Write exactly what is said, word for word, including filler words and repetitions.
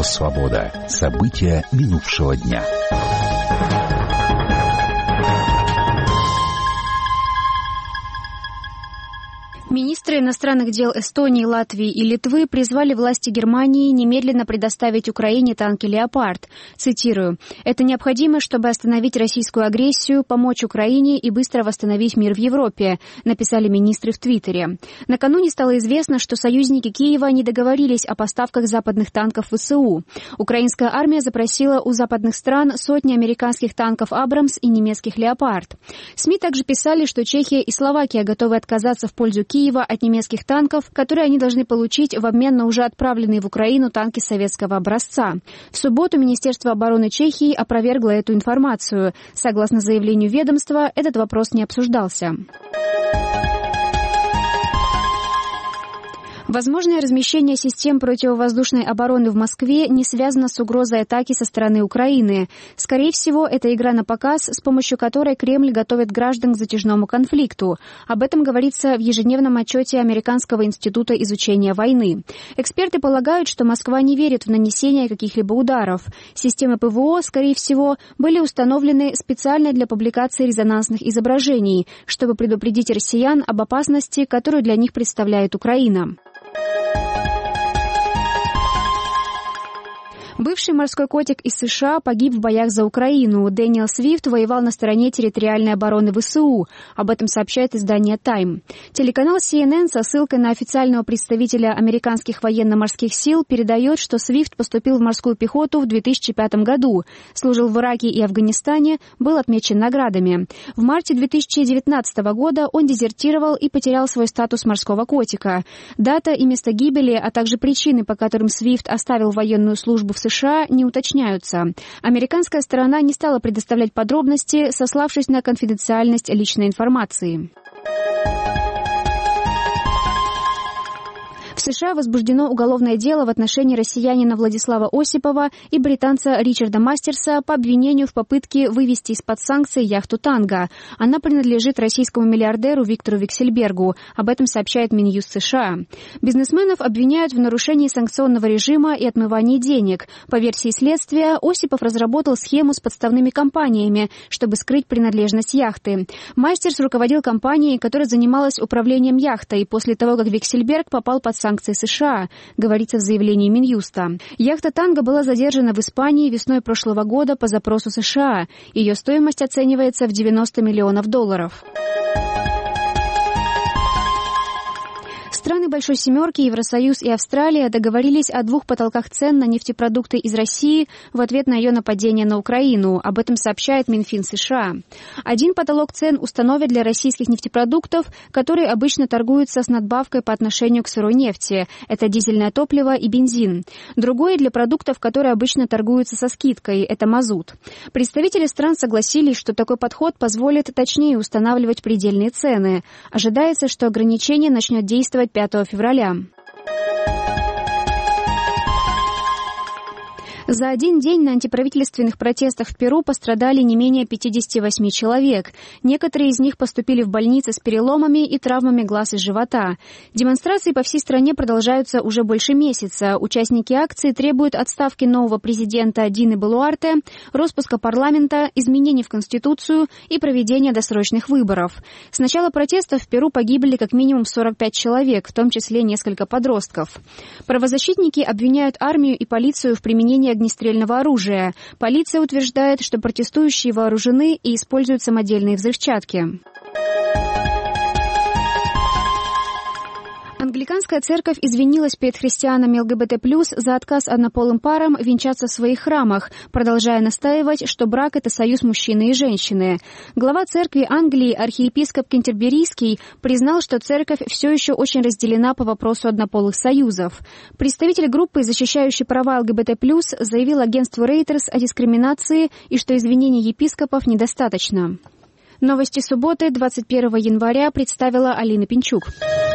Свобода. События минувшего дня. Министры иностранных дел Эстонии, Латвии и Литвы призвали власти Германии немедленно предоставить Украине танки «Леопард». Цитирую: «Это необходимо, чтобы остановить российскую агрессию, помочь Украине и быстро восстановить мир в Европе», написали министры в Твиттере. Накануне стало известно, что союзники Киева не договорились о поставках западных танков ВСУ. Украинская армия запросила у западных стран сотни американских танков «Абрамс» и немецких «Леопард». СМИ также писали, что Чехия и Словакия готовы отказаться в пользу Киева от немецких танков, которые они должны получить в обмен на уже отправленные в Украину танки советского образца. В субботу Министерство обороны Чехии опровергло эту информацию. Согласно заявлению ведомства, этот вопрос не обсуждался. Возможное размещение систем противовоздушной обороны в Москве не связано с угрозой атаки со стороны Украины. Скорее всего, это игра на показ, с помощью которой Кремль готовит граждан к затяжному конфликту. Об этом говорится в ежедневном отчете Американского института изучения войны. Эксперты полагают, что Москва не верит в нанесение каких-либо ударов. Системы ПВО, скорее всего, были установлены специально для публикации резонансных изображений, чтобы предупредить россиян об опасности, которую для них представляет Украина. Бывший морской котик из США погиб в боях за Украину. Дэниел Свифт воевал на стороне территориальной обороны ВСУ. Об этом сообщает издание «Тайм». Телеканал си эн эн со ссылкой на официального представителя американских военно-морских сил передает, что Свифт поступил в морскую пехоту в две тысячи пятом году, служил в Ираке и Афганистане, был отмечен наградами. В марте две тысячи девятнадцатого года он дезертировал и потерял свой статус морского котика. Дата и место гибели, а также причины, по которым Свифт оставил военную службу в США, не уточняются. Американская сторона не стала предоставлять подробности, сославшись на конфиденциальность личной информации. В США возбуждено уголовное дело в отношении россиянина Владислава Осипова и британца Ричарда Мастерса по обвинению в попытке вывести из-под санкций яхту «Танго». Она принадлежит российскому миллиардеру Виктору Виксельбергу. Об этом сообщает Минюст США. Бизнесменов обвиняют в нарушении санкционного режима и отмывании денег. По версии следствия, Осипов разработал схему с подставными компаниями, чтобы скрыть принадлежность яхты. Мастерс руководил компанией, которая занималась управлением яхтой, после того, как Виксельберг попал под санкции санкций США, говорится в заявлении Минюста. Яхта «Танго» была задержана в Испании весной прошлого года по запросу США. Ее стоимость оценивается в девяносто миллионов долларов. Страны Большой Семерки, Евросоюз и Австралия договорились о двух потолках цен на нефтепродукты из России в ответ на ее нападение на Украину. Об этом сообщает Минфин США. Один потолок цен установят для российских нефтепродуктов, которые обычно торгуются с надбавкой по отношению к сырой нефти. Это дизельное топливо и бензин. Другой для продуктов, которые обычно торгуются со скидкой. Это мазут. Представители стран согласились, что такой подход позволит точнее устанавливать предельные цены. Ожидается, что ограничение начнет действовать пятого февраля. За один день на антиправительственных протестах в Перу пострадали не менее пятьдесят восемь человек. Некоторые из них поступили в больницы с переломами и травмами глаз и живота. Демонстрации по всей стране продолжаются уже больше месяца. Участники акции требуют отставки нового президента Дины Болуарте, распуска парламента, изменений в Конституцию и проведения досрочных выборов. С начала протестов в Перу погибли как минимум сорок пять человек, в том числе несколько подростков. Правозащитники обвиняют армию и полицию в применении огнестрельного оружия. Полиция утверждает, что протестующие вооружены и используют самодельные взрывчатки. Англиканская церковь извинилась перед христианами ЛГБТ плюс за отказ однополым парам венчаться в своих храмах, продолжая настаивать, что брак – это союз мужчины и женщины. Глава церкви Англии, архиепископ Кентерберийский, признал, что церковь все еще очень разделена по вопросу однополых союзов. Представитель группы, защищающей права ЛГБТ плюс, заявил агентству Reuters о дискриминации и что извинений епископов недостаточно. Новости субботы, двадцать первого января, представила Алина Пинчук.